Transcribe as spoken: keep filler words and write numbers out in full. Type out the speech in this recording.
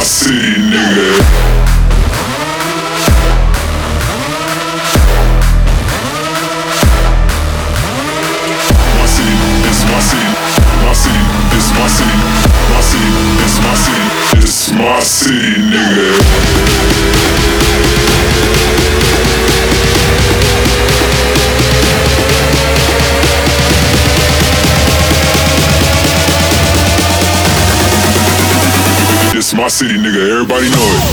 city, nigga. My city, this my city. My city, this my city. My city, this my city. This my city, nigga. This my city, nigga. Everybody know it.